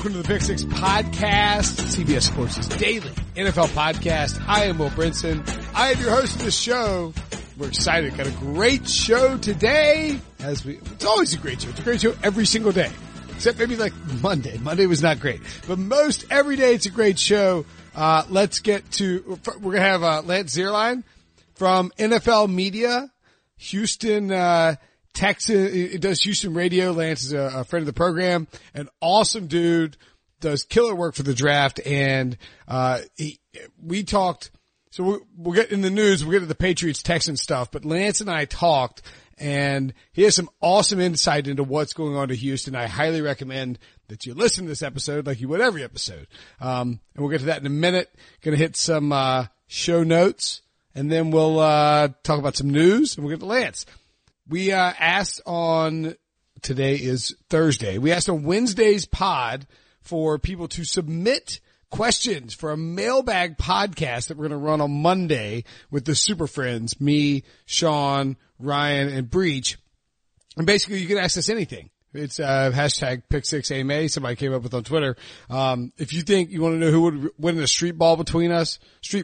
welcome to the Pick Six Podcast, CBS Sports' daily NFL podcast. I am Will Brinson. I am your host of the show. We're excited. Got a great show today. It's always a great show. It's a great show every single day, except maybe like Monday. Monday was not great, but most every day it's a great show. Let's get to. We're gonna have Lance Zierlein from NFL Media, Houston. Texas, it does Houston radio. Lance is a friend of the program, an awesome dude, does killer work for the draft. And, we talked, so we'll get in the news, we'll get to the Patriots Texans stuff, but Lance and I talked and he has some awesome insight into what's going on to Houston. I highly recommend that you listen to this episode like you would every episode. And we'll get to that in a minute. Gonna hit some, show notes and then we'll, talk about some news and we'll get to Lance. We asked on, today is Thursday, we asked on Wednesday's pod for people to submit questions for a mailbag podcast that we're going to run on Monday with the Super Friends, me, Sean, Ryan, and Breach. And basically you can ask us anything. It's hashtag Pick6AMA, somebody came up with on Twitter. If you think you want to know who would win the street brawl between us, who's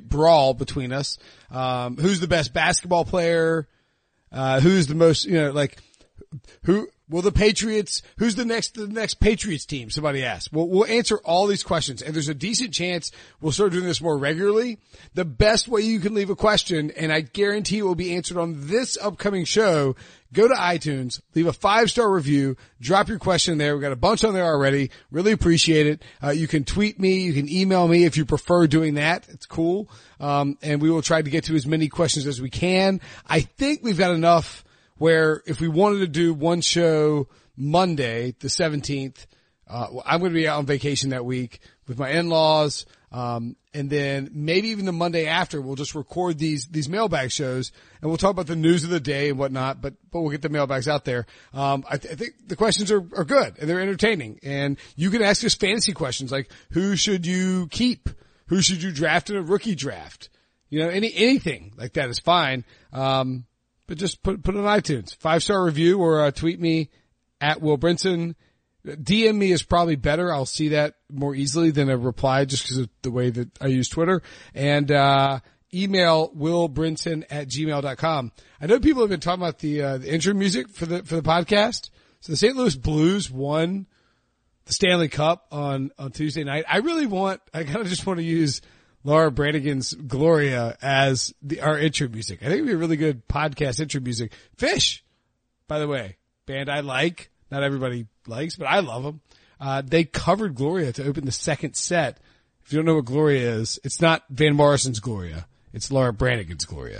the best basketball player, who's the most, who will the Patriots, who's the next Patriots team? Somebody asked. We'll answer all these questions and there's a decent chance we'll start doing this more regularly. The best way you can leave a question, and I guarantee it will be answered on this upcoming show, go to iTunes, leave a 5-star review, drop your question there. We've got a bunch on there already. Really appreciate it. You can tweet me, you can email me if you prefer doing that. It's cool. And we will try to get to as many questions as we can. I think we've got enough where if we wanted to do one show Monday, the 17th, I'm going to be out on vacation that week with my in-laws. And then maybe even the Monday after, we'll just record these mailbag shows and we'll talk about the news of the day and whatnot, but we'll get the mailbags out there. I think the questions are good and they're entertaining, and you can ask us fantasy questions like who should you keep? Who should you draft in a rookie draft? Anything like that is fine. But just put it on iTunes, 5-star review, or tweet me at Will Brinson. DM me is probably better. I'll see that more easily than a reply just because of the way that I use Twitter. And, email willbrinson@gmail.com. I know people have been talking about the intro music for the podcast. So the St. Louis Blues won the Stanley Cup on Tuesday night. I kind of just want to use Laura Branigan's Gloria as our intro music. I think it'd be a really good podcast intro music. Fish, by the way, band I like. Not everybody likes, but I love them. They covered Gloria to open the second set. If you don't know what Gloria is, it's not Van Morrison's Gloria. It's Laura Branigan's Gloria.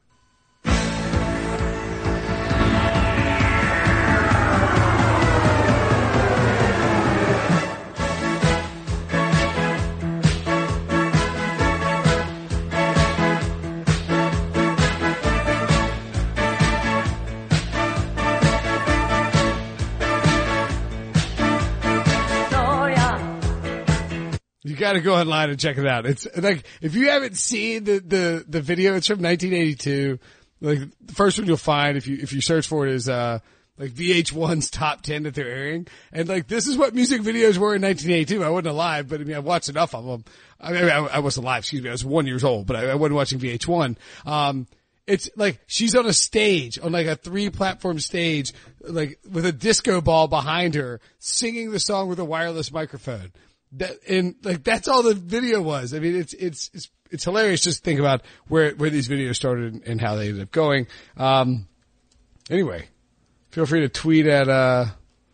You gotta go online and check it out. It's like, if you haven't seen the video, it's from 1982. Like, the first one you'll find if you search for it is, like VH1's top 10 that they're airing. And like, this is what music videos were in 1982. I wasn't alive, but I mean, I watched enough of them. I wasn't alive, excuse me. I was 1 year old, but I wasn't watching VH1. It's like, she's on a stage, on like a 3-platform stage, like with a disco ball behind her, singing the song with a wireless microphone. That's all the video was. I mean, it's hilarious just to think about where these videos started and how they ended up going. Anyway, feel free to tweet at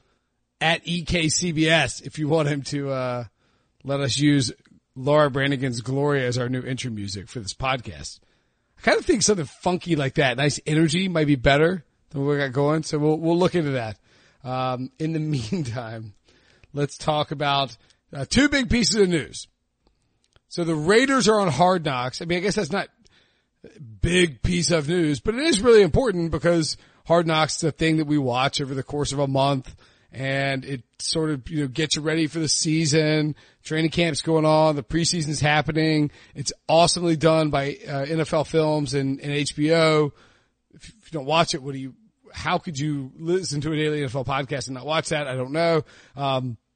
EKCBS if you want him to, let us use Laura Branigan's Gloria as our new intro music for this podcast. I kind of think something funky like that, nice energy, might be better than what we got going. So we'll look into that. In the meantime, let's talk about two big pieces of news. So the Raiders are on Hard Knocks. I mean, I guess that's not a big piece of news, but it is really important because Hard Knocks is a thing that we watch over the course of a month, and it sort of, gets you ready for the season. Training camp's going on. The preseason's happening. It's awesomely done by NFL Films and HBO. If you don't watch it, how could you listen to a daily NFL podcast and not watch that? I don't know.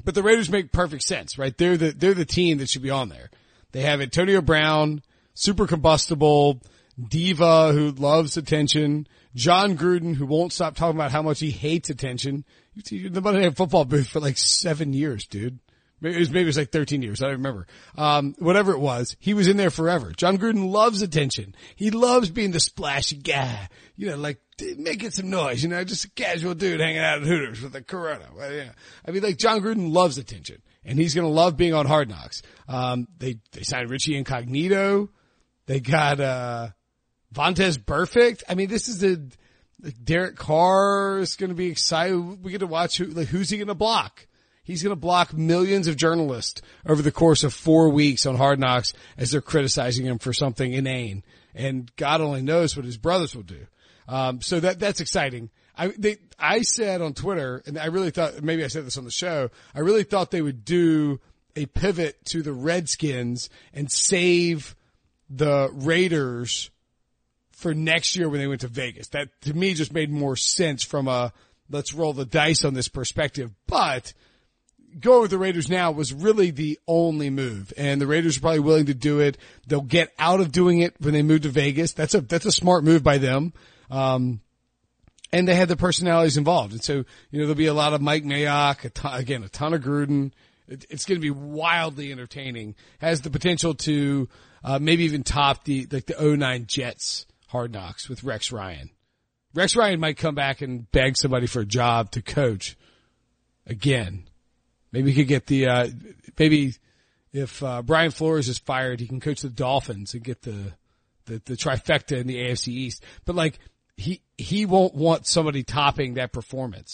But the Raiders make perfect sense, right? They're the team that should be on there. They have Antonio Brown, super combustible, diva who loves attention, John Gruden who won't stop talking about how much he hates attention. You're in the Monday Night Football booth for like 7 years, dude. Maybe it was like 13 years. I don't remember. Whatever it was, he was in there forever. John Gruden loves attention. He loves being the splashy guy. You know, like making some noise, you know, just a casual dude hanging out at Hooters with a Corona. Well, yeah. I mean, like John Gruden loves attention and he's going to love being on Hard Knocks. They signed Richie Incognito. They got, Vontaze Burfict. I mean, this is Derek Carr is going to be excited. We get to watch who's he going to block? He's going to block millions of journalists over the course of 4 weeks on Hard Knocks as they're criticizing him for something inane. And God only knows what his brothers will do. So that's exciting. I said on Twitter, and I really thought, maybe I said this on the show, I really thought they would do a pivot to the Redskins and save the Raiders for next year when they went to Vegas. That to me just made more sense from a let's roll the dice on this perspective. But going with the Raiders now was really the only move, and the Raiders are probably willing to do it. They'll get out of doing it when they move to Vegas. That's a smart move by them. And they had the personalities involved. And so, you know, there'll be a lot of Mike Mayock, a ton of Gruden. It's going to be wildly entertaining. Has the potential to, maybe even top the 09 Jets Hard Knocks with Rex Ryan. Rex Ryan might come back and beg somebody for a job to coach again. Maybe he could get maybe if, Brian Flores is fired, he can coach the Dolphins and get the trifecta in the AFC East. But like, he won't want somebody topping that performance.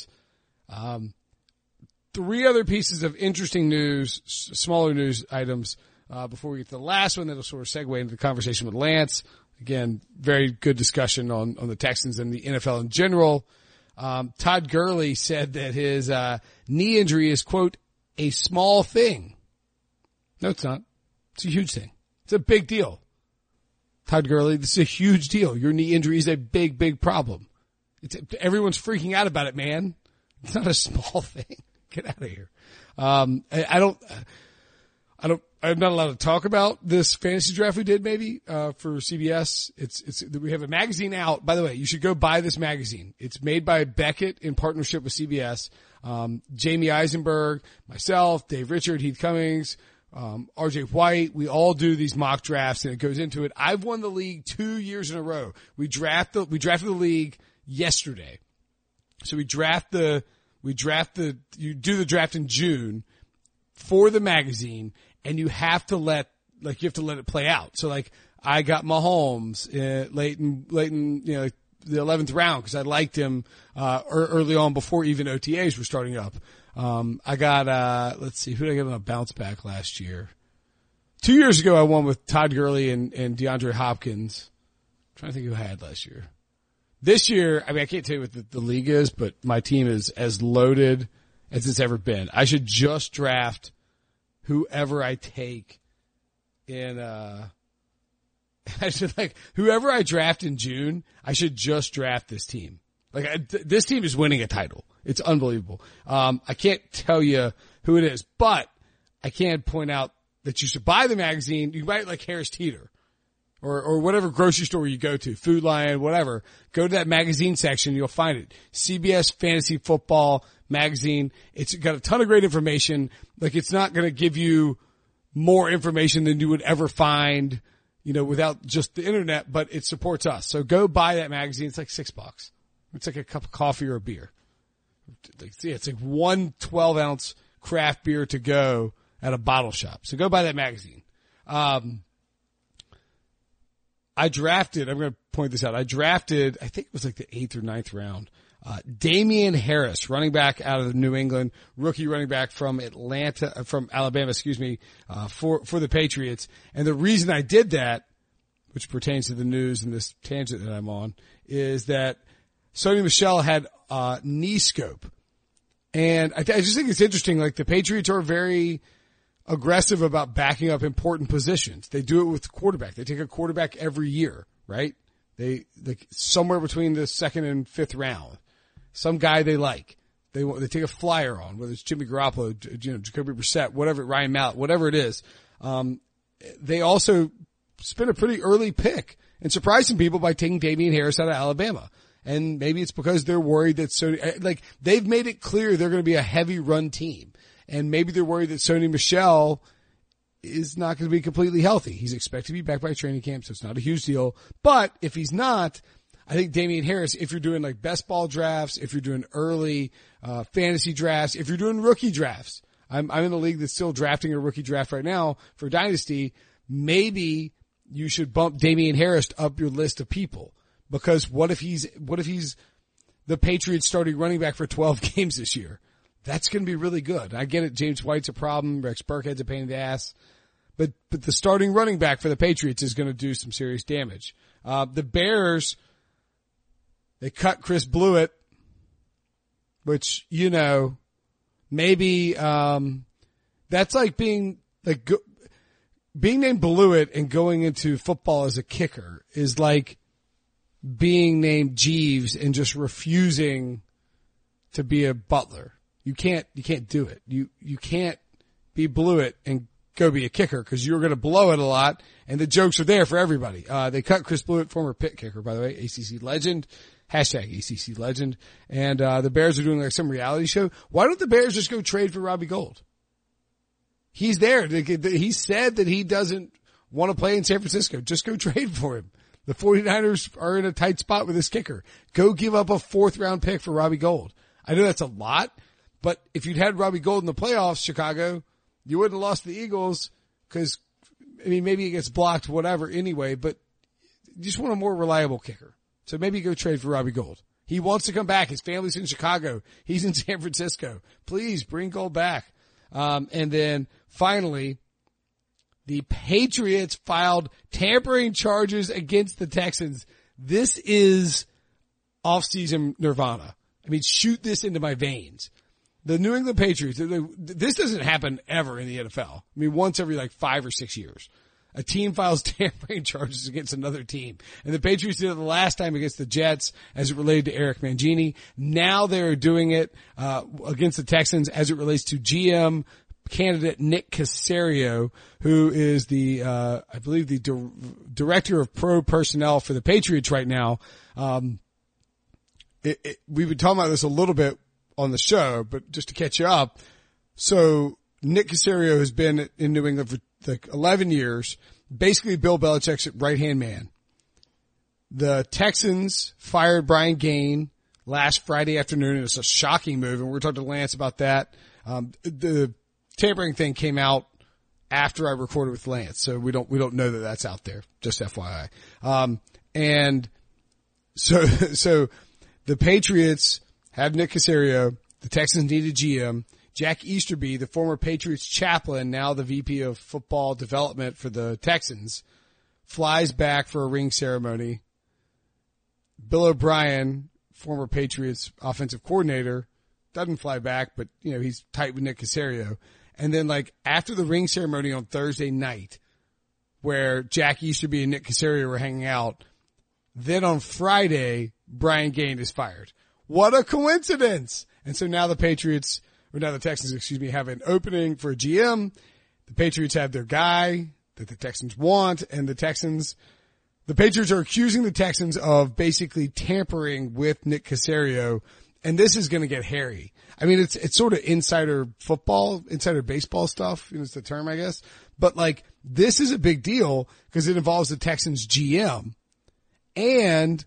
3 other pieces of interesting news, smaller news items, before we get to the last one that'll sort of segue into the conversation with Lance. Again, very good discussion on the Texans and the NFL in general. Todd Gurley said that his, knee injury is, quote, a small thing. No, it's not. It's a huge thing. It's a big deal. Todd Gurley, this is a huge deal. Your knee injury is a big, big problem. Everyone's freaking out about it, man. It's not a small thing. Get out of here. I'm not allowed to talk about this fantasy draft we did maybe, for CBS. We have a magazine out. By the way, you should go buy this magazine. It's made by Beckett in partnership with CBS. Jamie Eisenberg, myself, Dave Richard, Heath Cummings, RJ White, we all do these mock drafts and it goes into it. I've won the league 2 years in a row. We drafted the league yesterday. So you do the draft in June for the magazine and you have to let it play out. So like I got Mahomes, late in, you know, the 11th round because I liked him, early on before even OTAs were starting up. I got, let's see, who did I get on a bounce back last year? 2 years ago, I won with Todd Gurley and DeAndre Hopkins. I'm trying to think who I had last year. This year, I mean, I can't tell you what the league is, but my team is as loaded as it's ever been. I should just draft whoever I take in, whoever I draft in June, I should just draft this team. This team is winning a title. It's unbelievable. I can't tell you who it is, but I can point out that you should buy the magazine. You can buy it like Harris Teeter or whatever grocery store you go to, Food Lion, whatever. Go to that magazine section. You'll find it. CBS Fantasy Football Magazine. It's got a ton of great information. Like it's not going to give you more information than you would ever find, you know, without just the internet, but it supports us. So go buy that magazine. It's like $6. It's like a cup of coffee or a beer. It's like 1 12-ounce craft beer to go at a bottle shop. So go buy that magazine. I'm going to point this out. I think it was like the 8th or 9th round. Damian Harris, running back out of New England, rookie running back from Alabama, for the Patriots. And the reason I did that, which pertains to the news and this tangent that I'm on, is that Sony Michel had knee scope. And I just think it's interesting. Like the Patriots are very aggressive about backing up important positions. They do it with quarterback. They take a quarterback every year, right? They somewhere between the 2nd and 5th round. Some guy they like. they take a flyer on, whether it's Jimmy Garoppolo, Jacoby Brissett, whatever, Ryan Mallett, whatever it is. They also spent a pretty early pick and surprised some people by taking Damian Harris out of Alabama. And maybe it's because they're worried that they've made it clear they're going to be a heavy run team. And maybe they're worried that Sony Michel is not going to be completely healthy. He's expected to be back by training camp, so it's not a huge deal. But if he's not, I think Damian Harris, if you're doing like best ball drafts, if you're doing early fantasy drafts, if you're doing rookie drafts, I'm in the league that's still drafting a rookie draft right now for Dynasty, maybe you should bump Damian Harris up your list of people. Because what if he's the Patriots starting running back for 12 games this year? That's going to be really good. I get it. James White's a problem. Rex Burkhead's a pain in the ass. But the starting running back for the Patriots is going to do some serious damage. The Bears, they cut Chris Blewett, which, maybe, that's like being named Blewett and going into football as a kicker is like being named Jeeves and just refusing to be a butler. You can't do it. You can't be Blewett and go be a kicker because you're going to blow it a lot and the jokes are there for everybody. They cut Chris Blewett, former Pitt kicker, by the way, ACC legend, #ACC legend. And, the Bears are doing like some reality show. Why don't the Bears just go trade for Robbie Gould? He's there. He said that he doesn't want to play in San Francisco. Just go trade for him. The 49ers are in a tight spot with this kicker. Go give up a 4th round pick for Robbie Gould. I know that's a lot, but if you'd had Robbie Gould in the playoffs, Chicago, you wouldn't have lost the Eagles because, maybe it gets blocked, whatever, anyway, but you just want a more reliable kicker. So maybe go trade for Robbie Gould. He wants to come back. His family's in Chicago. He's in San Francisco. Please bring Gould back. And then finally, the Patriots filed tampering charges against the Texans. This is off-season nirvana. Shoot this into my veins. The New England Patriots, this doesn't happen ever in the NFL. Once every 5 or 6 years. A team files tampering charges against another team. And the Patriots did it the last time against the Jets as it related to Eric Mangini. Now they're doing it against the Texans as it relates to GM candidate Nick Caserio, who is the, I believe the director of pro personnel for the Patriots right now. We've been talking about this a little bit on the show, but just to catch you up. So Nick Caserio has been in New England for 11 years, basically Bill Belichick's right-hand man. The Texans fired Brian Gaine last Friday afternoon. It's a shocking move, and we're talking to Lance about that. The tampering thing came out after I recorded with Lance, so we don't know that that's out there, just FYI. And so the Patriots have Nick Caserio. The Texans need a GM. Jack Easterby, the former Patriots chaplain, now the VP of football development for the Texans, flies back for a ring ceremony. Bill O'Brien, former Patriots offensive coordinator, doesn't fly back, but he's tight with Nick Caserio. And then after the ring ceremony on Thursday night, where Jack Easterby and Nick Caserio were hanging out, then on Friday, Brian Gaine is fired. What a coincidence! And so now the Texans, have an opening for a GM. The Patriots have their guy that the Texans want, and the Patriots are accusing the Texans of basically tampering with Nick Caserio, and this is going to get hairy. It's sort of insider baseball stuff, is the term, I guess. But this is a big deal because it involves the Texans GM. And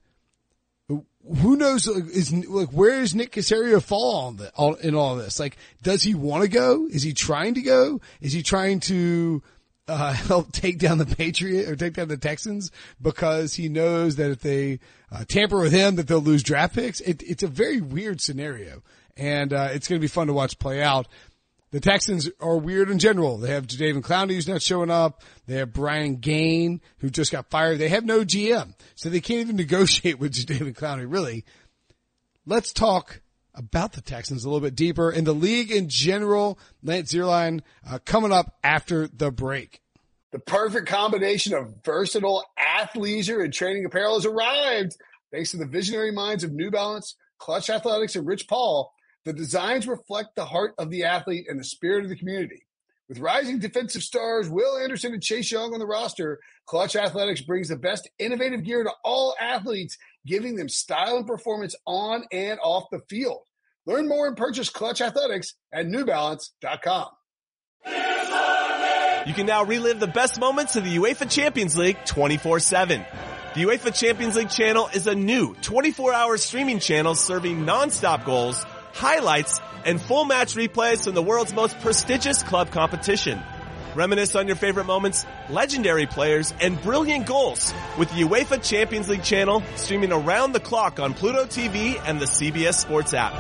who knows, where does Nick Caserio fall in all this? Does he want to go? Is he trying to go? Is he trying to, help take down the Texans because he knows that if they, tamper with him that they'll lose draft picks? It's a very weird scenario. And, it's going to be fun to watch play out. The Texans are weird in general. They have Jadeveon Clowney who's not showing up. They have Brian Gaine who just got fired. They have no GM, so they can't even negotiate with Jadeveon Clowney, really. Let's talk about the Texans a little bit deeper and the league in general. Lance Zierlein, coming up after the break. The perfect combination of versatile athleisure and training apparel has arrived. Thanks to the visionary minds of New Balance, Clutch Athletics, and Rich Paul, The designs reflect the heart of the athlete and the spirit of the community. With rising defensive stars Will Anderson and Chase Young on the roster, Clutch Athletics brings the best innovative gear to all athletes, giving them style and performance on and off the field. Learn more and purchase Clutch Athletics at NewBalance.com. You can now relive the best moments of the UEFA Champions League 24/7. The UEFA Champions League channel is a new 24-hour streaming channel serving non-stop goals, highlights, and full match replays from the world's most prestigious club competition. Reminisce on your favorite moments, legendary players, and brilliant goals with the UEFA Champions League channel streaming around the clock on Pluto TV and the CBS Sports app.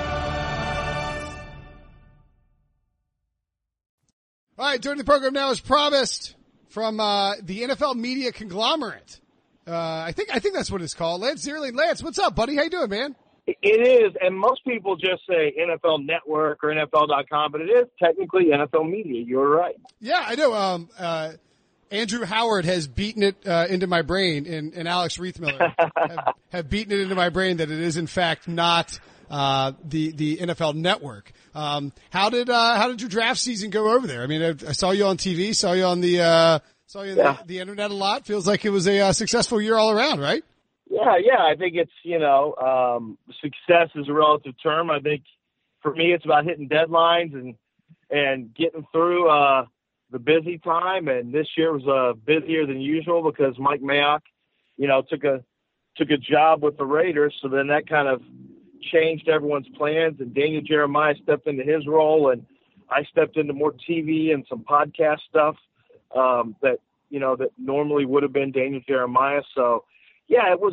All right, during the program now, as promised, from the NFL media conglomerate. I think that's what it's called. Lance Zierlein. Lance, what's up, buddy? How you doing, man? It is, and most people just say NFL Network or NFL.com, but it is technically NFL Media. You're right. Yeah, I know. Andrew Howard has beaten it into my brain, and Alex Riethmiller have beaten it into my brain that it is in fact not the NFL Network. How did your draft season go over there? I mean, I saw you on TV, saw you on the the internet a lot. Feels like it was a successful year all around, right? Yeah. I think it's, success is a relative term. I think for me, it's about hitting deadlines and getting through the busy time. And this year was busier than usual because Mike Mayock, took a job with the Raiders. So then that kind of changed everyone's plans. And Daniel Jeremiah stepped into his role, and I stepped into more TV and some podcast stuff that normally would have been Daniel Jeremiah. So. Yeah, it was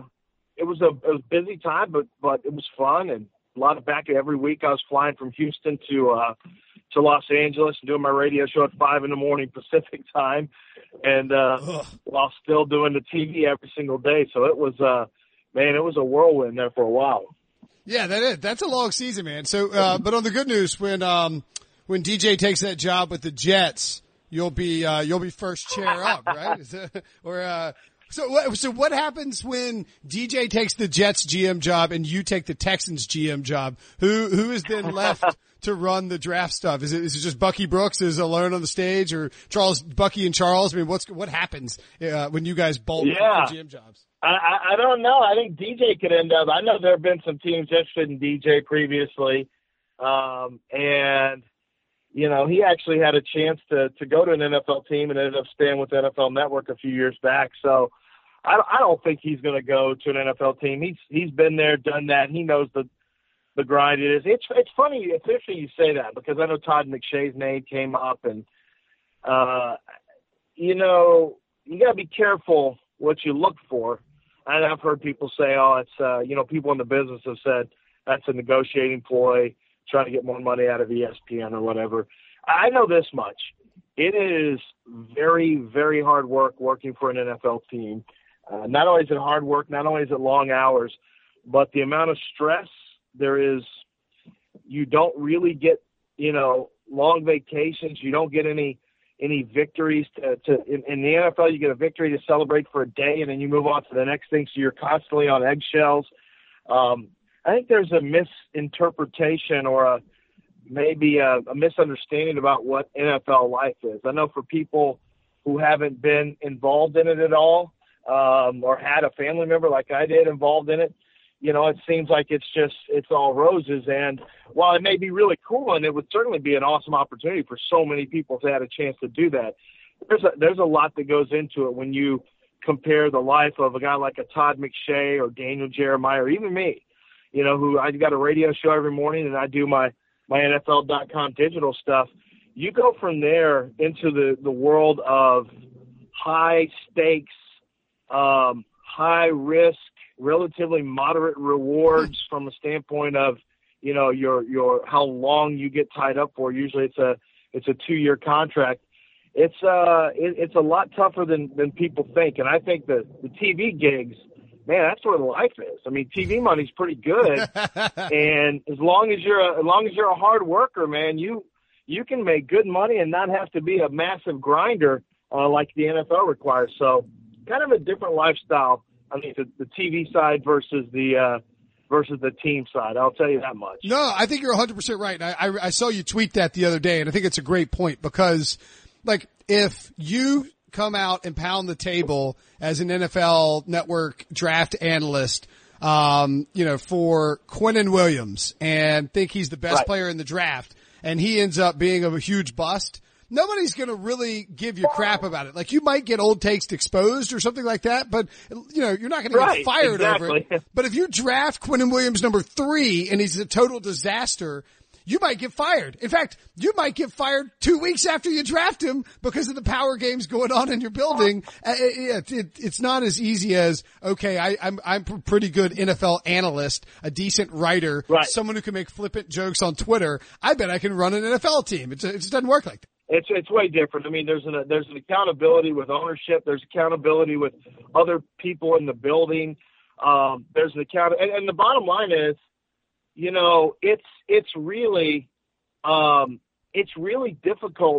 a busy time, but it was fun and a lot of back every week. I was flying from Houston to Los Angeles and doing my radio show at 5 a.m. Pacific time, and while still doing the TV every single day. So it was it was a whirlwind there for a while. Yeah, that's a long season, man. So, but on the good news, when DJ takes that job with the Jets, you'll be first chair up, right? So what happens when DJ takes the Jets GM job and you take the Texans GM job? Who is then left to run the draft stuff? Is it just Bucky Brooks is alone on the stage, or Bucky and Charles? I mean, what happens when you guys bolt for GM jobs? I don't know. I think DJ could end up. I know there have been some teams interested in DJ previously, and. He actually had a chance to go to an NFL team and ended up staying with NFL Network a few years back. So I don't think he's going to go to an NFL team. He's been there, done that. He knows the grind it is. It's funny. It's interesting you say that because I know Todd McShay's name came up, and you got to be careful what you look for. And I've heard people say, it's people in the business have said that's a negotiating ploy, trying to get more money out of ESPN or whatever. I know this much. It is very, very hard work working for an NFL team. Not only is it hard work, not only is it long hours, but the amount of stress there is, you don't really get, long vacations. You don't get any victories in the NFL. You get a victory to celebrate for a day and then you move on to the next thing. So you're constantly on eggshells. I think there's a misinterpretation or maybe a misunderstanding about what NFL life is. I know for people who haven't been involved in it at all, or had a family member like I did involved in it, it seems like it's all roses. And while it may be really cool, and it would certainly be an awesome opportunity for so many people to have a chance to do that, there's a lot that goes into it when you compare the life of a guy like a Todd McShay or Daniel Jeremiah or even me. Who I got a radio show every morning and I do my NFL.com digital stuff. You go from there into the world of high stakes, high risk, relatively moderate rewards from a standpoint of, your how long you get tied up for. Usually it's a 2-year contract. It's a lot tougher than people think. And I think the TV gigs, man, that's where the life is. I mean, TV money's pretty good, and as long as you're a hard worker, man, you can make good money and not have to be a massive grinder like the NFL requires. So, kind of a different lifestyle. I mean, the TV side versus the versus the team side. I'll tell you that much. No, I think you're 100% right. I saw you tweet that the other day, and I think it's a great point because, like, if you come out and pound the table as an NFL Network draft analyst, for Quinnen Williams and think he's the best player in the draft, and he ends up being a huge bust, nobody's going to really give you crap about it. Like, you might get old takes exposed or something like that, but, you're not going to get fired over it. But if you draft Quinnen Williams number 3 and he's a total disaster, you might get fired. In fact, you might get fired 2 weeks after you draft him because of the power games going on in your building. It's not as easy as, okay, I'm a pretty good NFL analyst, a decent writer, someone who can make flippant jokes on Twitter. I bet I can run an NFL team. It just doesn't work like that. It's way different. I mean, there's an accountability with ownership. There's accountability with other people in the building. There's an and the bottom line is, it's really difficult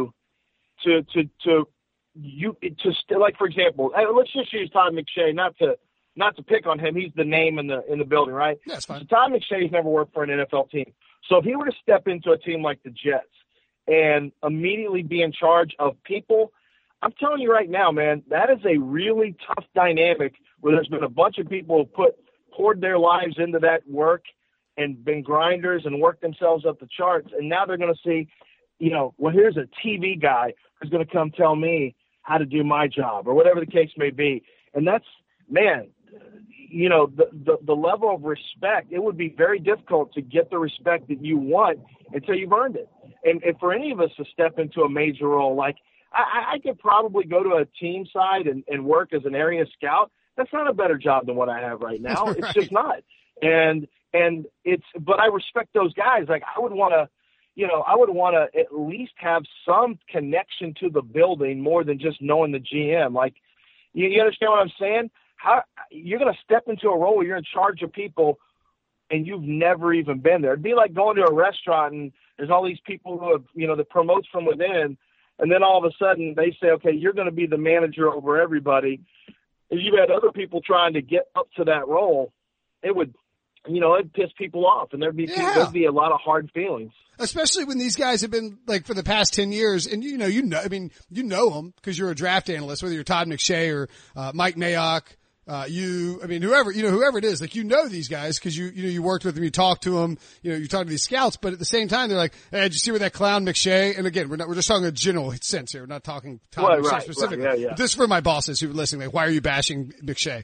like, for example, let's just use Todd McShay, not to pick on him. He's the name in the building, right? That's fine. So Todd McShay's never worked for an NFL team. So if he were to step into a team like the Jets and immediately be in charge of people, I'm telling you right now, man, that is a really tough dynamic where there's been a bunch of people who poured their lives into that work and been grinders and worked themselves up the charts. And now they're going to see, here's a TV guy who's going to come tell me how to do my job or whatever the case may be. And that's, man, the level of respect, it would be very difficult to get the respect that you want until you've earned it. And for any of us to step into a major role, like I could probably go to a team side and work as an area scout. That's not a better job than what I have right now. Right. It's just not. But I respect those guys. Like, I would want to at least have some connection to the building more than just knowing the GM. Like, you understand what I'm saying? How you're going to step into a role where you're in charge of people and you've never even been there. It'd be like going to a restaurant and there's all these people who have, that promotes from within. And then all of a sudden they say, okay, you're going to be the manager over everybody. And you've had other people trying to get up to that role. It would, it'd piss people off, and there'd be a lot of hard feelings. Especially when these guys have been, like, for the past 10 years, and you know them because you're a draft analyst, whether you're Todd McShay or Mike Mayock, whoever it is, like, these guys because you worked with them, you talked to them, you talk to these scouts, but at the same time, they're like, hey, did you see where that clown McShay? And again, we're just talking a general sense here. We're not talking Todd McShay specifically. Right, yeah. This is for my bosses who are listening, like, why are you bashing McShay?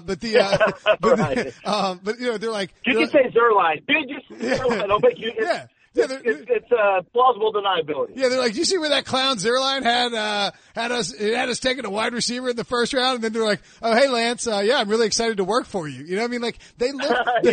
They're like, you can say Zerline. Dude, just Zerline. I'll make you. It's plausible deniability. Yeah, they're like, you see where that clown Zerline had us taking a wide receiver in the first round, and then they're like, oh, hey, Lance, I'm really excited to work for you. You know what I mean? Like, they look,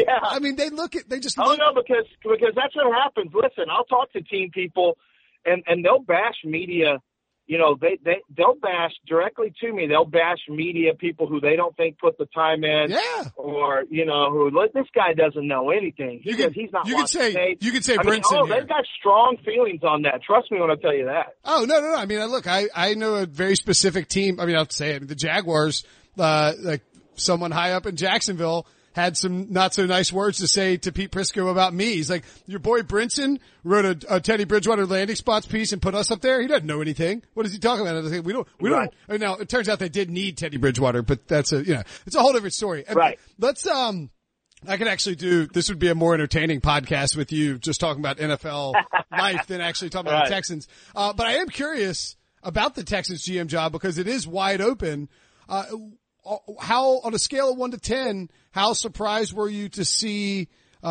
just look. Oh, no, because that's what happens. Listen, I'll talk to team people, and they'll bash media. They'll bash directly to me. They'll bash media people who they don't think put the time in. Yeah. Or, this guy doesn't know anything. He's not you could say Brinson. They've got strong feelings on that. Trust me when I tell you that. Oh, no. I mean, look, I know a very specific team. I mean, I'll say it. The Jaguars, like someone high up in Jacksonville had some not so nice words to say to Pete Prisco about me. He's like, your boy Brinson wrote a Teddy Bridgewater landing spots piece and put us up there. He doesn't know anything. What is he talking about? I think we don't. Now it turns out they did need Teddy Bridgewater, but that's it's a whole different story. Right. Let's, I could actually this would be a more entertaining podcast with you just talking about NFL life than actually talking about the Texans. But I am curious about the Texans GM job because it is wide open. How, on a scale of 1 to 10, how surprised were you to see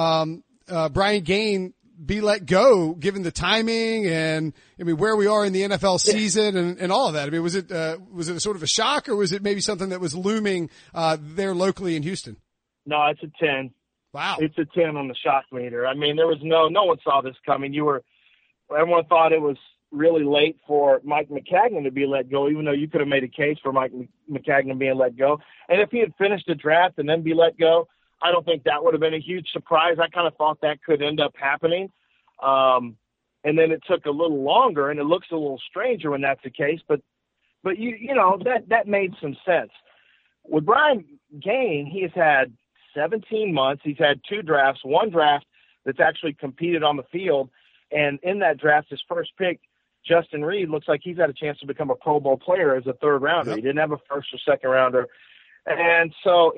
Brian Gaine be let go, given the timing and where we are in the NFL season and all of that? I mean, was it a sort of a shock, or was it maybe something that was looming there locally in Houston? No, it's a 10. Wow, it's a 10 on the shock meter. I mean, there was no one saw this coming. Everyone thought it was really late for Mike Maccagnan to be let go, even though you could have made a case for Mike Maccagnan being let go. And if he had finished the draft and then be let go, I don't think that would have been a huge surprise. I kind of thought that could end up happening. And then it took a little longer, and it looks a little stranger when that's the case. But that made some sense. With Brian Gaine, he has had 17 months. He's had 2 drafts, 1 draft that's actually competed on the field. And in that draft, his first pick, Justin Reed, looks like he's had a chance to become a Pro Bowl player as a 3rd rounder. Yep. He didn't have a 1st or 2nd rounder. And so,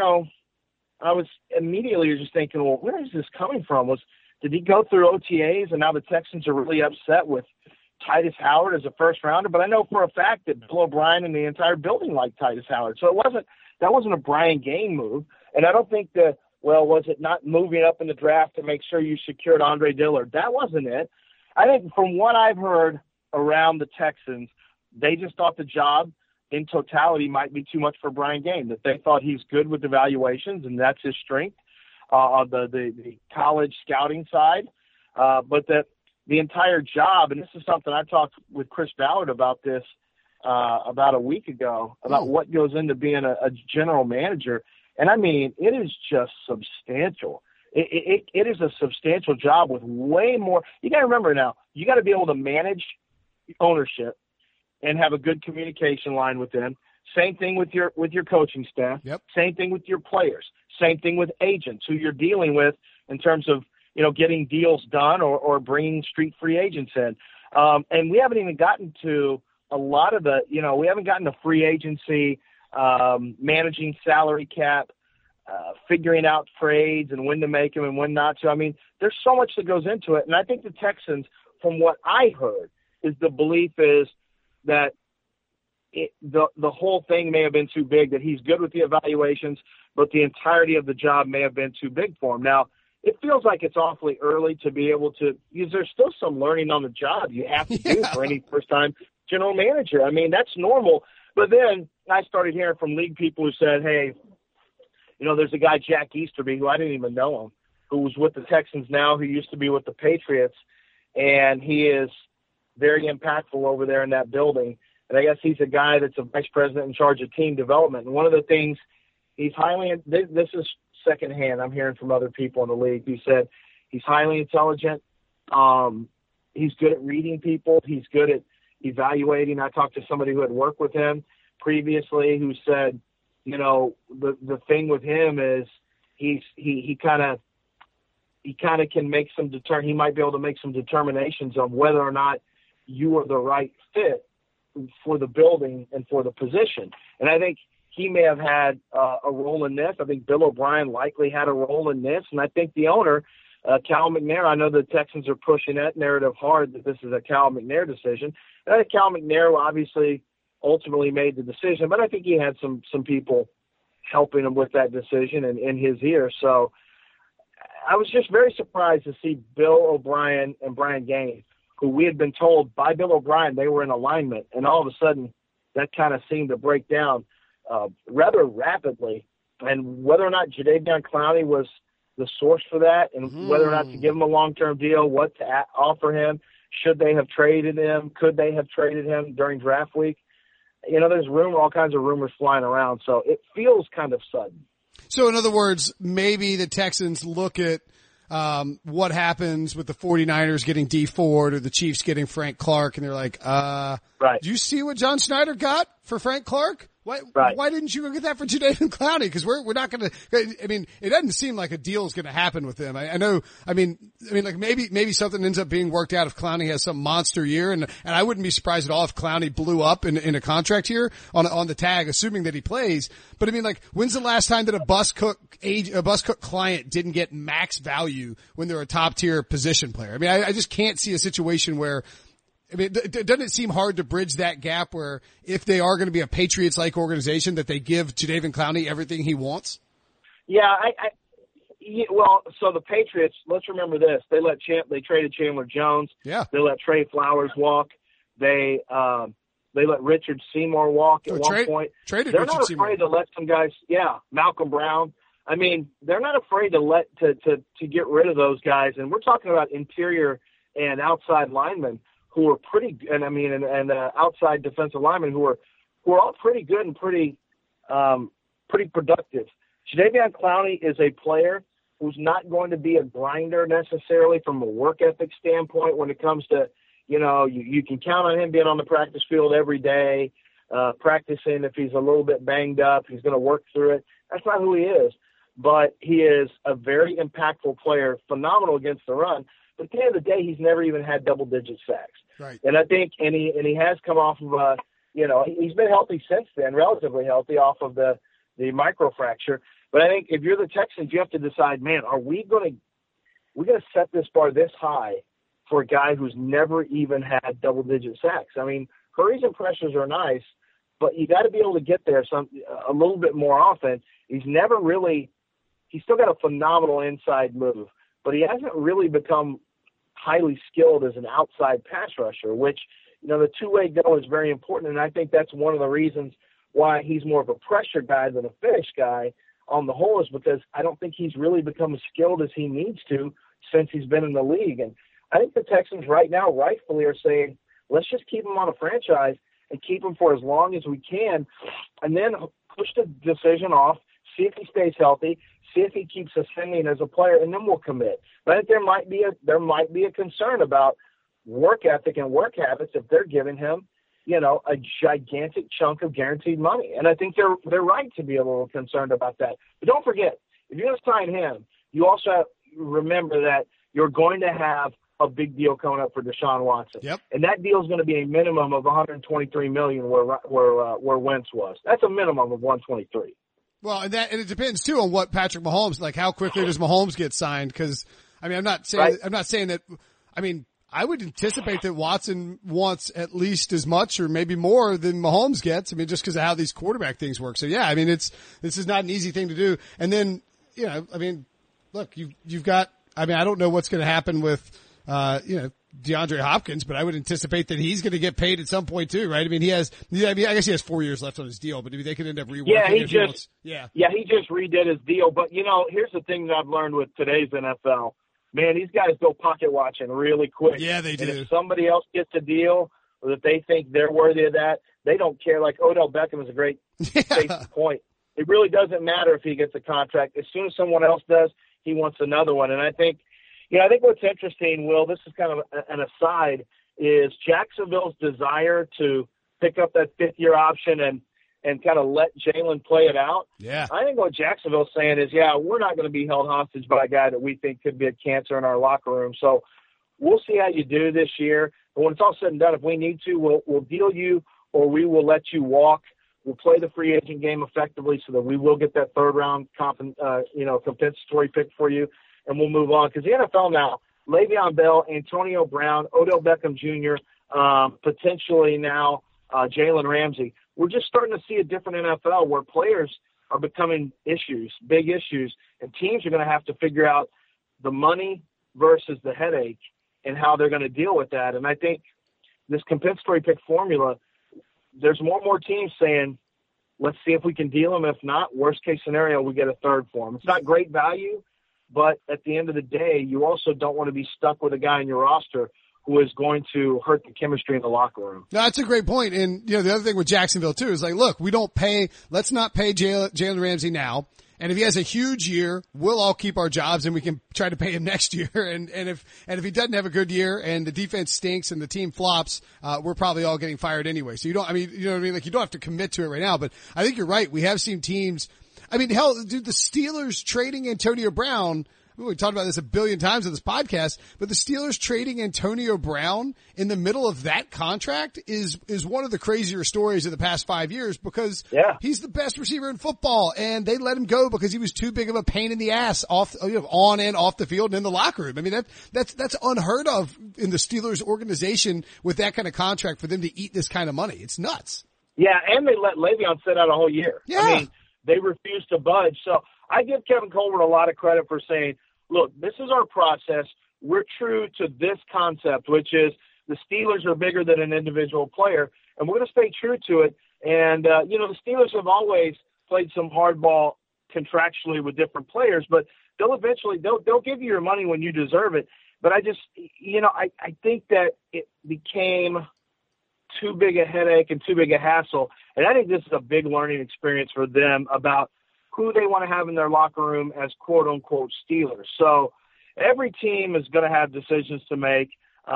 I was immediately just thinking, well, where is this coming from? Did he go through OTAs and now the Texans are really upset with Titus Howard as a 1st rounder? But I know for a fact that Bill O'Brien and the entire building liked Titus Howard. So that wasn't a Brian Gaine move. And I don't think was it not moving up in the draft to make sure you secured Andre Dillard? That wasn't it. I think from what I've heard around the Texans, they just thought the job in totality might be too much for Brian Gaine, that they thought he's good with evaluations and that's his strength on the college scouting side. But that the entire job, and this is something I talked with Chris Ballard about this about a week ago, about what goes into being a general manager. And I mean, it is just substantial. It is a substantial job with way more. You got to remember now, you got to be able to manage ownership and have a good communication line with them. Same thing with your coaching staff. Yep. Same thing with your players. Same thing with agents who you're dealing with in terms of, getting deals done or bringing street free agents in. And we haven't even gotten to a lot of we haven't gotten to free agency, managing salary cap, figuring out trades and when to make them and when not to. I mean, there's so much that goes into it. And I think the Texans, from what I heard, is the belief is that the whole thing may have been too big, that he's good with the evaluations, but the entirety of the job may have been too big for him. Now, it feels like it's awfully early to be able to, because there's still some learning on the job you have to do for any first-time general manager. I mean, that's normal. But then I started hearing from league people who said, hey, there's a guy, Jack Easterby, who I didn't even know him, who was with the Texans now, who used to be with the Patriots, and he is very impactful over there in that building. And I guess he's a guy that's a vice president in charge of team development. And one of the things he's this is secondhand, I'm hearing from other people in the league. He said he's highly intelligent. He's good at reading people. He's good at evaluating. I talked to somebody who had worked with him previously who said, the thing with him is he kind of can make he might be able to make some determinations on whether or not you are the right fit for the building and for the position. And I think he may have had a role in this. I think Bill O'Brien likely had a role in this. And I think the owner, Cal McNair, I know the Texans are pushing that narrative hard that this is a Cal McNair decision. And I think Cal McNair obviously ultimately made the decision, but I think he had some people helping him with that decision and in his ear. So I was just very surprised to see Bill O'Brien and Brian Gaine, who we had been told by Bill O'Brien they were in alignment, and all of a sudden that kind of seemed to break down rather rapidly. And whether or not Jadeveon Clowney was the source for that, and whether or not to give him a long-term deal, what to offer him, should they have traded him, could they have traded him during draft week? There's all kinds of rumors flying around, so it feels kind of sudden. So in other words, maybe the Texans look at what happens with the 49ers getting Dee Ford or the Chiefs getting Frank Clark, and they're like, right. Do you see what John Schneider got for Frank Clark? Why didn't you go get that for Jadeveon Clowney? Because we're not going to. I mean, it doesn't seem like a deal is going to happen with them. I know. I mean, like maybe something ends up being worked out if Clowney has some monster year, and I wouldn't be surprised at all if Clowney blew up in a contract here on the tag, assuming that he plays. But I mean, like, when's the last time that a bus cook client didn't get max value when they're a top tier position player? I mean, I just can't see a situation where. I mean, doesn't it seem hard to bridge that gap where if they are going to be a Patriots-like organization that they give Jadeveon Clowney everything he wants? Yeah, so the Patriots, let's remember this. They traded Chandler Jones. Yeah. They let Trey Flowers walk. They let Richard Seymour walk at one point. They're not afraid to let some guys, Malcolm Brown. I mean, they're not afraid to get rid of those guys. And we're talking about interior and outside linemen who are pretty, and outside defensive linemen who are all pretty good and pretty productive. Jadeveon Clowney is a player who's not going to be a grinder necessarily from a work ethic standpoint when it comes to, you can count on him being on the practice field every day, practicing. If he's a little bit banged up, he's going to work through it. That's not who he is. but he is a very impactful player, phenomenal against the run. But at the end of the day, he's never even had double-digit sacks. Right. And I think, and he has come off of he's been healthy since then, relatively healthy off of the microfracture. But I think if you're the Texans, you have to decide, man, are we going to set this bar this high for a guy who's never even had double-digit sacks? I mean, hurries and pressures are nice, but you got to be able to get there a little bit more often. He's still got a phenomenal inside move, but he hasn't really become highly skilled as an outside pass rusher, which, the two-way go is very important. And I think that's one of the reasons why he's more of a pressure guy than a finish guy on the whole, is because I don't think he's really become as skilled as he needs to since he's been in the league. And I think the Texans right now rightfully are saying, let's just keep him on a franchise and keep him for as long as we can, and then push the decision off, see if he stays healthy, see if he keeps ascending as a player, and then we'll commit. But I think there might be a concern about work ethic and work habits if they're giving him, a gigantic chunk of guaranteed money. And I think they're right to be a little concerned about that. But don't forget, if you're going to sign him, you also have to remember that you're going to have a big deal coming up for Deshaun Watson. Yep. And that deal is going to be a minimum of $123 million where Wentz was. That's a minimum of $123. Well, and it depends too on what Patrick Mahomes, like how quickly does Mahomes get signed? Cause I mean, I'm not saying that, I mean, I would anticipate that Watson wants at least as much or maybe more than Mahomes gets. I mean, just because of how these quarterback things work. So yeah, I mean, this is not an easy thing to do. And then, I mean, look, you've got, I mean, I don't know what's going to happen with, DeAndre Hopkins, but I would anticipate that he's going to get paid at some point too, right? I mean, I guess he has 4 years left on his deal, but maybe they could end up reworking it. He just redid his deal. But here's the thing that I've learned with today's NFL. Man, these guys go pocket watching really quick. Yeah, they do. And if somebody else gets a deal or that they think they're worthy of that, they don't care. Like Odell Beckham is a great case in point. It really doesn't matter if he gets a contract. As soon as someone else does, he wants another one. And I think what's interesting, Will, this is kind of an aside, is Jacksonville's desire to pick up that fifth-year option and kind of let Jalen play it out. Yeah. I think what Jacksonville's saying is, we're not going to be held hostage by a guy that we think could be a cancer in our locker room. So we'll see how you do this year. But when it's all said and done, if we need to, we'll deal you or we will let you walk. We'll play the free agent game effectively so that we will get that third-round compensatory pick for you. And we'll move on. Because the NFL now, Le'Veon Bell, Antonio Brown, Odell Beckham Jr., potentially now Jalen Ramsey. We're just starting to see a different NFL where players are becoming issues, big issues, and teams are going to have to figure out the money versus the headache and how they're going to deal with that. And I think this compensatory pick formula, there's more and more teams saying, let's see if we can deal them. If not, worst case scenario, we get a third for them. It's not great value. But at the end of the day, you also don't want to be stuck with a guy in your roster who is going to hurt the chemistry in the locker room. No, that's a great point. And, the other thing with Jacksonville too is like, look, let's not pay Jalen Ramsey now. And if he has a huge year, we'll all keep our jobs and we can try to pay him next year. And if he doesn't have a good year and the defense stinks and the team flops, we're probably all getting fired anyway. So you know what I mean? Like you don't have to commit to it right now, but I think you're right. We have seen teams, I mean, hell, dude, the Steelers trading Antonio Brown, we talked about this a billion times on this podcast, but the Steelers trading Antonio Brown in the middle of that contract is one of the crazier stories of the past 5 years because he's the best receiver in football and they let him go because he was too big of a pain in the ass on and off the field and in the locker room. I mean, that's unheard of in the Steelers organization with that kind of contract for them to eat this kind of money. It's nuts. Yeah, and they let Le'Veon sit out a whole year. Yeah. I mean, they refused to budge. So I give Kevin Colbert a lot of credit for saying, look, this is our process. We're true to this concept, which is the Steelers are bigger than an individual player, and we're going to stay true to it. And, the Steelers have always played some hardball contractually with different players, but they'll give you your money when you deserve it. But I just, I think that it became too big a headache and too big a hassle. And I think this is a big learning experience for them about who they want to have in their locker room as quote-unquote Steelers. So every team is going to have decisions to make.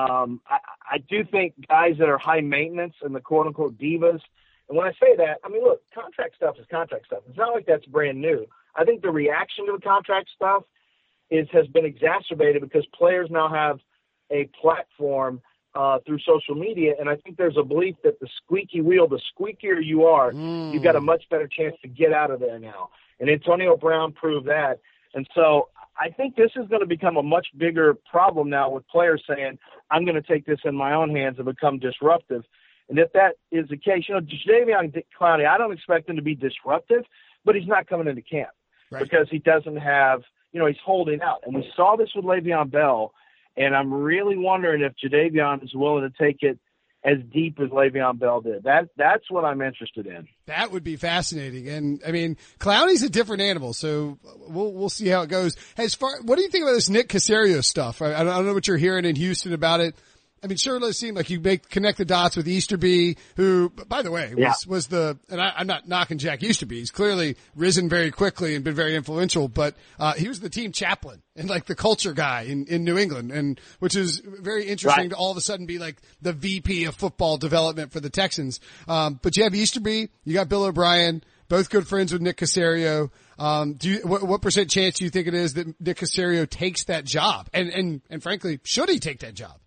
I do think guys that are high maintenance and the quote-unquote divas, and when I say that, I mean, look, contract stuff is contract stuff. It's not like that's brand new. I think the reaction to the contract stuff has been exacerbated because players now have a platform through social media, and I think there's a belief that the squeaky wheel, the squeakier you are, you've got a much better chance to get out of there now. And Antonio Brown proved that. And so I think this is going to become a much bigger problem now with players saying, I'm going to take this in my own hands and become disruptive. And if that is the case, Jadeveon Clowney, I don't expect him to be disruptive, but he's not coming into camp because he doesn't have, he's holding out. And we saw this with Le'Veon Bell, and I'm really wondering if Jadeveon is willing to take it as deep as Le'Veon Bell did. That's what I'm interested in. That would be fascinating. And I mean, Clowney's a different animal, so we'll see how it goes. What do you think about this Nick Caserio stuff? I don't know what you're hearing in Houston about it. I mean, sure, it seemed like you connect the dots with Easterby, who, by the way, was and I'm not knocking Jack Easterby. He's clearly risen very quickly and been very influential, but, he was the team chaplain and like the culture guy in New England, and which is very interesting to all of a sudden be like the VP of football development for the Texans. But you have Easterby, you got Bill O'Brien, both good friends with Nick Caserio. What percent chance do you think it is that Nick Caserio takes that job? And frankly, should he take that job?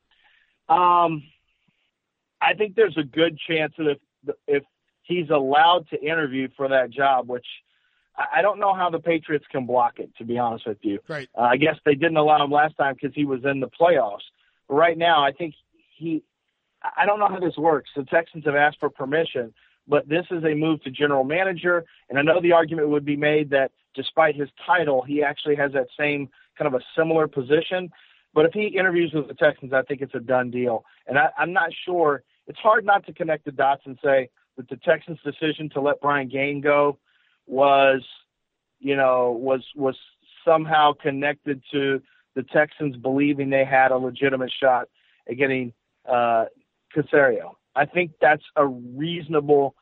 I think there's a good chance that if he's allowed to interview for that job, which I don't know how the Patriots can block it, to be honest with you. Right. I guess they didn't allow him last time because he was in the playoffs. But right now, I think I don't know how this works. The Texans have asked for permission, but this is a move to general manager. And I know the argument would be made that despite his title, he actually has that same kind of a similar position. But if he interviews with the Texans, I think it's a done deal. And I'm not sure. It's hard not to connect the dots and say that the Texans' decision to let Brian Gaine go was somehow connected to the Texans believing they had a legitimate shot at getting Caserio. I think that's a reasonable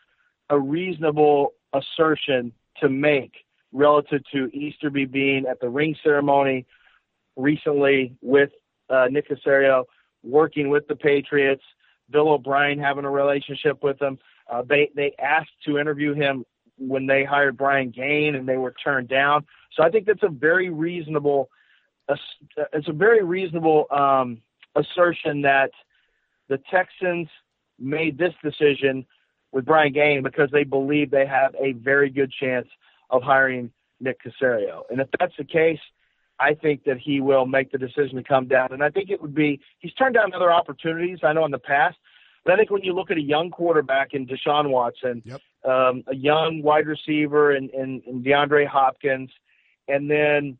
assertion to make relative to Easterby being at the ring ceremony recently with Nick Caserio, working with the Patriots, Bill O'Brien having a relationship with him. They asked to interview him when they hired Brian Gaine, and they were turned down. So I think that's a very reasonable assertion that the Texans made this decision with Brian Gaine because they believe they have a very good chance of hiring Nick Caserio. And if that's the case, I think that he will make the decision to come down. And I think it would be – he's turned down other opportunities, I know, in the past. But I think when you look at a young quarterback in Deshaun Watson, a young wide receiver in DeAndre Hopkins, and then,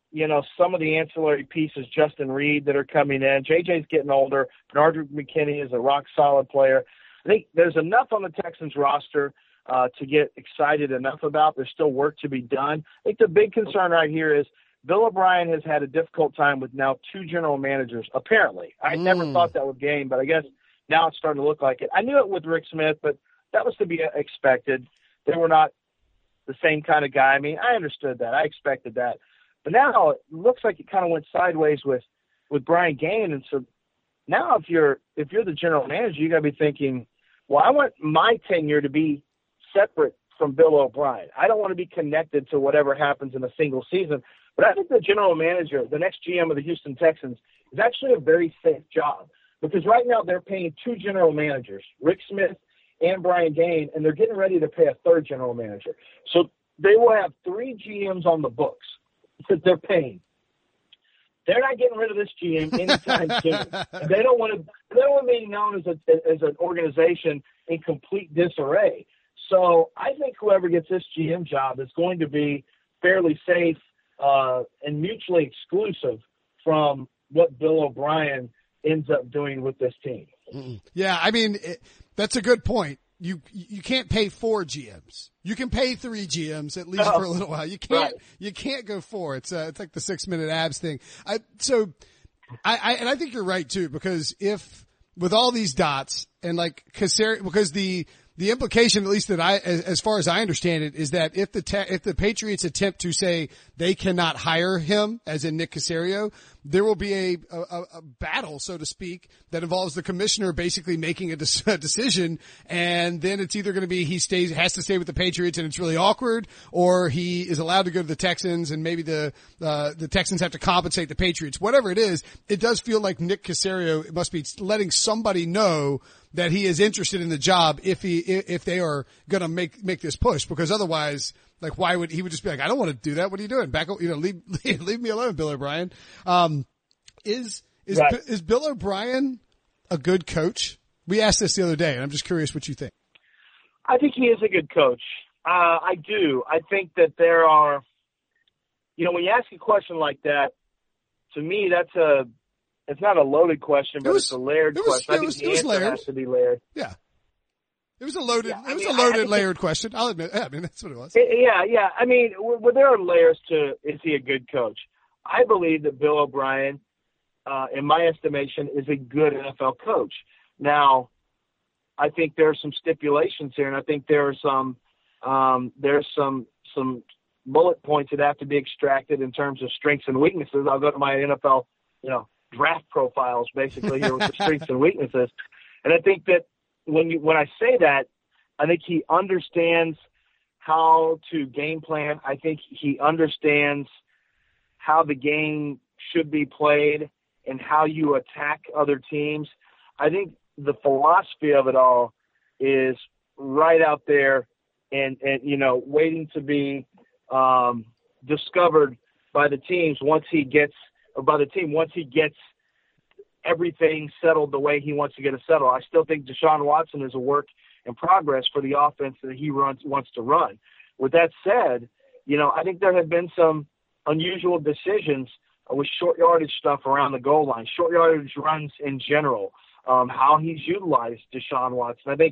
some of the ancillary pieces, Justin Reed, that are coming in. JJ's getting older. Bernard McKinney is a rock-solid player. I think there's enough on the Texans roster to get excited enough about. There's still work to be done. I think the big concern right here is Bill O'Brien has had a difficult time with now two general managers, apparently. I never thought that would Gaine, but I guess now it's starting to look like it. I knew it with Rick Smith, but that was to be expected. They were not the same kind of guy. I mean, I understood that. I expected that. But now it looks like it kind of went sideways with Brian Gaine. And so now if you're the general manager, you got to be thinking, well, I want my tenure to be separate from Bill O'Brien. I don't want to be connected to whatever happens in a single season. But I think the general manager, the next GM of the Houston Texans, is actually a very safe job because right now they're paying two general managers, Rick Smith and Brian Gaine, and they're getting ready to pay a third general manager. So they will have three GMs on the books that they're paying. They're not getting rid of this GM anytime soon. They don't want to be known as an organization in complete disarray. So I think whoever gets this GM job is going to be fairly safe and mutually exclusive from what Bill O'Brien ends up doing with this team. Yeah, I mean, that's a good point. You can't pay 4 GMs. You can pay 3 GMs at least for a little while. You can't go 4. It's like the 6-minute abs thing. I think you're right too, because if with all these dots and like Caserio, because the implication, at least that as far as I understand it, is that if the Patriots attempt to say they cannot hire him, as in Nick Caserio, there will be a battle, so to speak, that involves the commissioner basically making a decision, and then it's either going to be has to stay with the Patriots and it's really awkward, or he is allowed to go to the Texans and maybe the Texans have to compensate the Patriots. Whatever it is, it does feel like Nick Caserio must be letting somebody know that he is interested in the job if they are going to make this push, because otherwise, like, why would he would just be like, I don't want to do that. What are you doing? Back, leave me alone, Bill O'Brien. Is Bill O'Brien a good coach? We asked this the other day, and I'm just curious what you think. I think he is a good coach. I do. I think that there are, when you ask a question like that, to me, it's not a loaded question, but it's a layered question. I think the answer has to be layered. Yeah. It was a loaded, layered question. I'll admit. I mean, that's what it was. Yeah. I mean, there are layers to, is he a good coach? I believe that Bill O'Brien, in my estimation, is a good NFL coach. Now, I think there are some stipulations here, and I think there are some bullet points that have to be extracted in terms of strengths and weaknesses. I'll go to my NFL, draft profiles basically here with the strengths and weaknesses. And I think that when I say that, I think he understands how to game plan. I think he understands how the game should be played and how you attack other teams. I think the philosophy of it all is right out there and waiting to be discovered by the teams once he gets everything settled the way he wants to get it settled. I still think Deshaun Watson is a work in progress for the offense that he wants to run. With that said, I think there have been some unusual decisions with short yardage stuff around the goal line, short yardage runs in general, how he's utilized Deshaun Watson. I think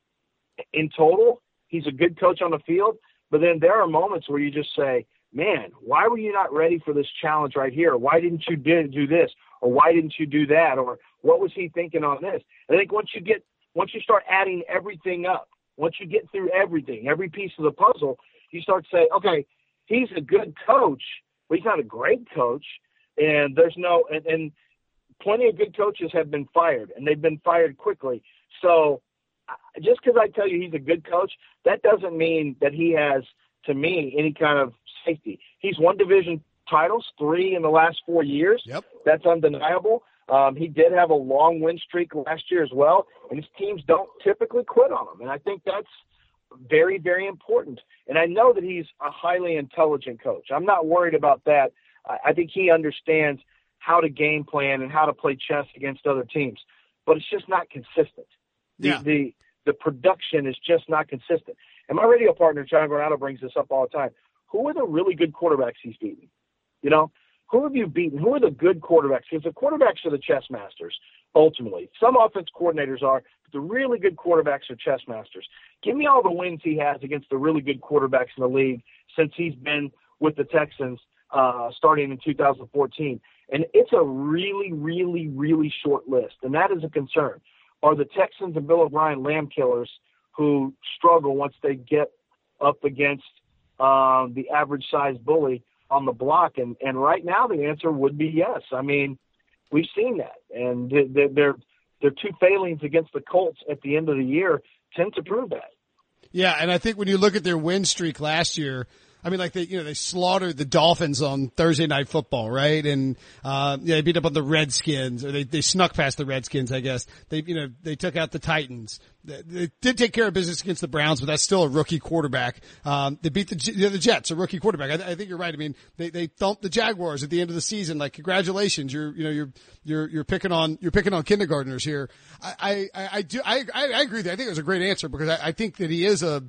in total, he's a good coach on the field, but then there are moments where you just say, man, why were you not ready for this challenge right here? Why didn't you do this? Or why didn't you do that? Or what was he thinking on this? I think once you start adding everything up, once you get through everything, every piece of the puzzle, you start to say, okay, he's a good coach, but he's not a great coach. And and plenty of good coaches have been fired, and they've been fired quickly. So just because I tell you he's a good coach, that doesn't mean that he has, to me, any kind of safety. He's won division titles, 3 in the last 4 years. Yep. That's undeniable. He did have a long win streak last year as well, and his teams don't typically quit on him. And I think that's very, very important. And I know that he's a highly intelligent coach. I'm not worried about that. I think he understands how to game plan and how to play chess against other teams, but it's just not consistent. Yeah. The production is just not consistent. And my radio partner, John Granado, brings this up all the time. Who are the really good quarterbacks he's beaten? Who have you beaten? Who are the good quarterbacks? Because the quarterbacks are the chess masters, ultimately. Some offense coordinators are, but the really good quarterbacks are chess masters. Give me all the wins he has against the really good quarterbacks in the league since he's been with the Texans starting in 2014. And it's a really, really, really short list, and that is a concern. Are the Texans and Bill O'Brien lamb killers who struggle once they get up against the average-sized bully on the block? And right now the answer would be yes. I mean, we've seen that. And their 2 failings against the Colts at the end of the year tend to prove that. Yeah, and I think when you look at their win streak last year, I mean, like they slaughtered the Dolphins on Thursday Night Football, right? And, they beat up on the Redskins, or they snuck past the Redskins, I guess. They took out the Titans. They did take care of business against the Browns, but that's still a rookie quarterback. They beat the Jets, a rookie quarterback. I think you're right. I mean, they thumped the Jaguars at the end of the season. Like, congratulations. You're picking on kindergartners here. I agree with that. I think it was a great answer because I think that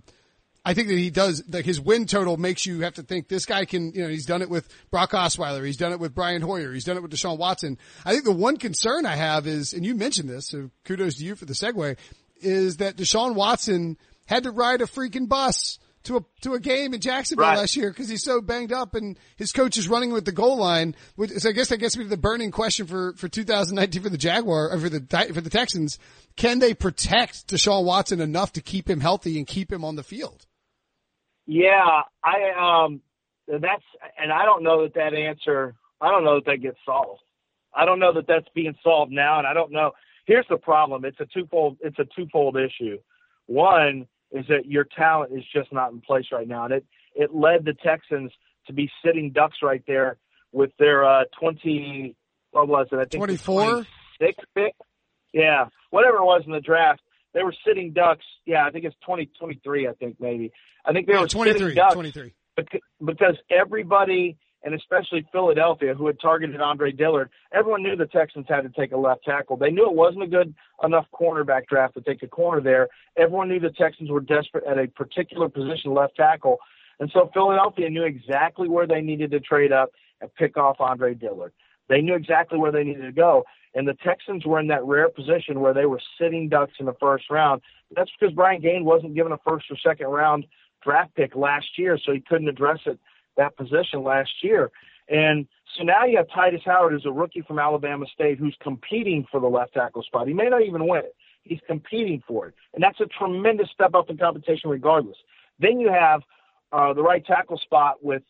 he does, like, his win total makes you have to think this guy can, he's done it with Brock Osweiler. He's done it with Brian Hoyer. He's done it with Deshaun Watson. I think the one concern I have is, and you mentioned this, so kudos to you for the segue, is that Deshaun Watson had to ride a freaking bus to a game in Jacksonville last year because he's so banged up and his coach is running with the goal line. So I guess that gets me to the burning question for 2019 for the Jaguar, or for the Texans. Can they protect Deshaun Watson enough to keep him healthy and keep him on the field? Yeah, I don't know that answer. I don't know that gets solved. I don't know that that's being solved now, and I don't know. Here's the problem. It's a twofold issue. One is that your talent is just not in place right now, and it led the Texans to be sitting ducks right there with their 20. What was it? I think 24? 26 pick. Yeah, whatever it was in the draft, they were sitting ducks. Yeah, I think it's 2023. I think maybe. I think they were 23, sitting ducks 23. because everybody, and especially Philadelphia, who had targeted Andre Dillard, everyone knew the Texans had to take a left tackle. They knew it wasn't a good enough cornerback draft to take a corner there. Everyone knew the Texans were desperate at a particular position, left tackle. And so Philadelphia knew exactly where they needed to trade up and pick off Andre Dillard. They knew exactly where they needed to go. And the Texans were in that rare position where they were sitting ducks in the first round. That's because Brian Gaines wasn't given a first or second round draft pick last year, so he couldn't address that position last year. And so now you have Titus Howard, who's a rookie from Alabama State, who's competing for the left tackle spot. He may not even win it. He's competing for it. And that's a tremendous step up in competition regardless. Then you have the right tackle spot with,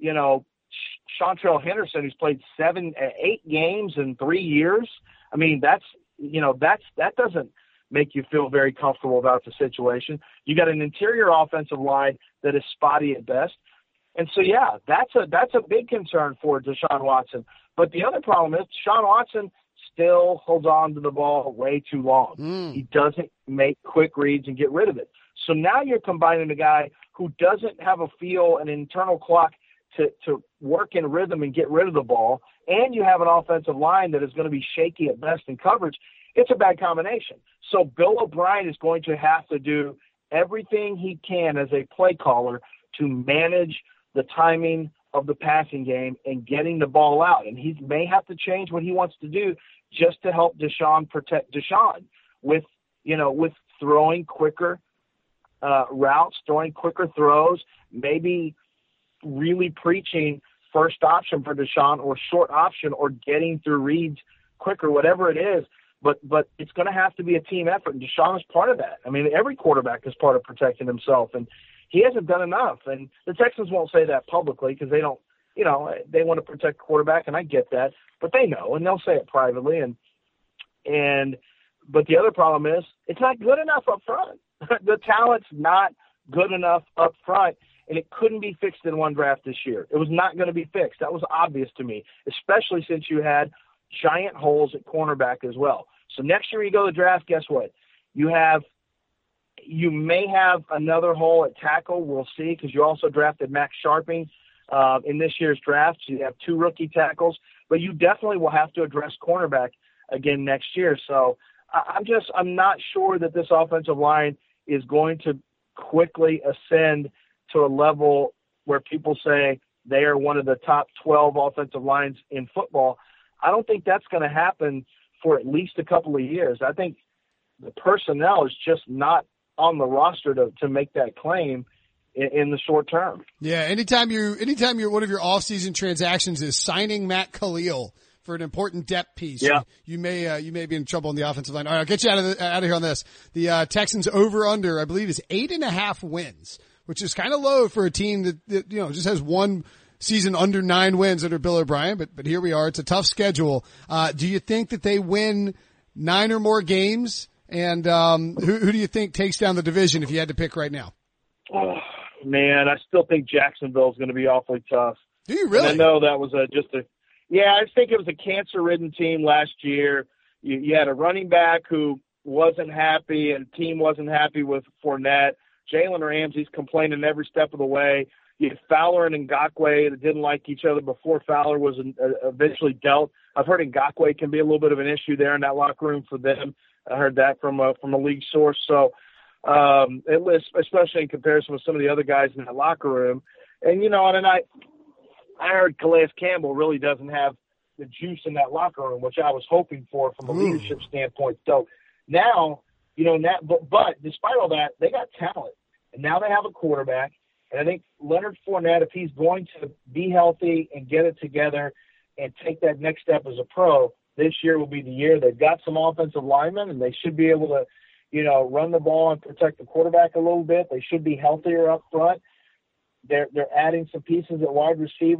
Chantrell Henderson, who's played 8 games in 3 years. I mean, that doesn't make you feel very comfortable about the situation. You got an interior offensive line that is spotty at best. And so, yeah, that's a big concern for Deshaun Watson. But the other problem is Deshaun Watson still holds on to the ball way too long. He doesn't make quick reads and get rid of it. So now you're combining a guy who doesn't have a feel, an internal clock to work in rhythm and get rid of the ball, and you have an offensive line that is going to be shaky at best in coverage. It's a bad combination. So Bill O'Brien is going to have to do everything he can as a play caller to manage the timing of the passing game and getting the ball out. And he may have to change what he wants to do just to help Deshaun protect Deshaun with throwing quicker routes, throwing quicker throws, maybe really preaching first option for Deshaun or short option or getting through reads quicker, whatever it is. But it's going to have to be a team effort, and Deshaun is part of that. I mean, every quarterback is part of protecting himself, and he hasn't done enough. And the Texans won't say that publicly because they don't, they want to protect the quarterback, and I get that. But they know, and they'll say it privately. But the other problem is it's not good enough up front. The talent's not good enough up front, and it couldn't be fixed in one draft this year. It was not going to be fixed. That was obvious to me, especially since you had giant holes at cornerback as well. So next year you go to the draft, guess what? You may have another hole at tackle. We'll see, because you also drafted Max Sharping in this year's draft. So you have 2 rookie tackles, but you definitely will have to address cornerback again next year. So I'm not sure that this offensive line is going to quickly ascend to a level where people say they are one of the top 12 offensive lines in football. I don't think that's going to happen for at least a couple of years. I think the personnel is just not on the roster to make that claim in the short term. Yeah. Anytime you're one of your off-season transactions is signing Matt Khalil for an important depth piece. Yeah. You may be in trouble on the offensive line. All right, I'll get you out of here on this. The Texans over-under, I believe, is 8.5 wins, which is kind of low for a team that just has one season under 9 wins under Bill O'Brien, but here we are. It's a tough schedule. Do you think that they win 9 or more games? And who do you think takes down the division if you had to pick right now? Oh, man, I still think Jacksonville is going to be awfully tough. Do you really? And I know that was I think it was a cancer-ridden team last year. You had a running back who wasn't happy, and the team wasn't happy with Fournette. Jalen Ramsey's complaining every step of the way. You had Fowler and Ngakoue that didn't like each other before Fowler was eventually dealt. I've heard Ngakoue can be a little bit of an issue there in that locker room for them. I heard that from a league source. So, especially in comparison with some of the other guys in that locker room. And, I heard Calais Campbell really doesn't have the juice in that locker room, which I was hoping for from a leadership standpoint. So now, but despite all that, they got talent. And now they have a quarterback. And I think Leonard Fournette, if he's going to be healthy and get it together and take that next step as a pro, this year will be the year. They've got some offensive linemen, and they should be able to, run the ball and protect the quarterback a little bit. They should be healthier up front. They're adding some pieces at wide receiver.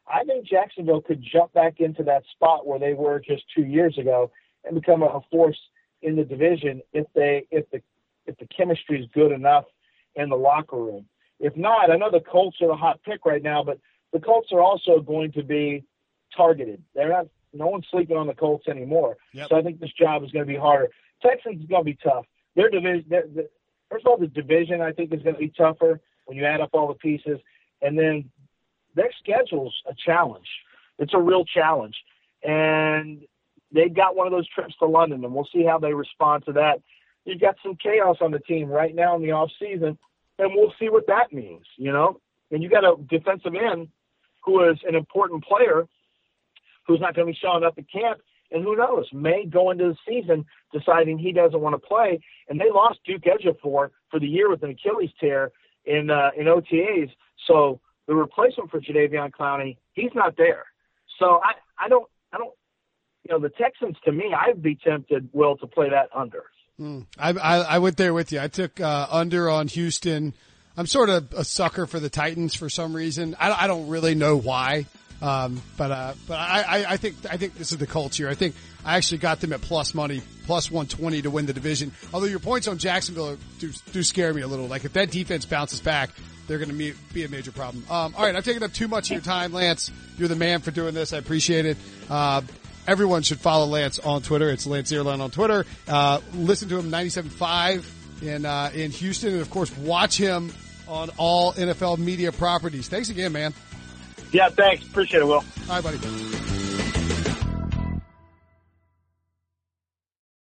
I think Jacksonville could jump back into that spot where they were just 2 years ago and become a force in the division if the chemistry is good enough in the locker room. If not, I know the Colts are the hot pick right now, but the Colts are also going to be targeted. No one's sleeping on the Colts anymore. Yep. So I think this job is going to be harder. Texans is going to be tough. Their division, first of all, the division I think is going to be tougher when you add up all the pieces, and then their schedule's a challenge. It's a real challenge, and they've got one of those trips to London, and we'll see how they respond to that. You've got some chaos on the team right now in the off season, and we'll see what that means. And you got a defensive end who is an important player who's not going to be showing up at camp, and who knows, may go into the season deciding he doesn't want to play. And they lost Duke Ejiofor for the year with an Achilles tear in OTAs. So the replacement for Jadeveon Clowney, he's not there. So I don't. The Texans, to me, I'd be tempted, Will, to play that under. I went there with you. I took under on Houston. I'm sort of a sucker for the Titans for some reason. I don't really know why. But I think this is the Colts here. I think I actually got them at plus money, plus 120 to win the division. Although your points on Jacksonville do scare me a little. Like if that defense bounces back, they're going to be a major problem. All right. I've taken up too much of your time, Lance. You're the man for doing this. I appreciate it. Everyone should follow Lance on Twitter. It's Lance Zierlein on Twitter. Listen to him 97.5 in Houston. And of course, watch him on all NFL media properties. Thanks again, man. Yeah, thanks. Appreciate it, Will. All right, buddy.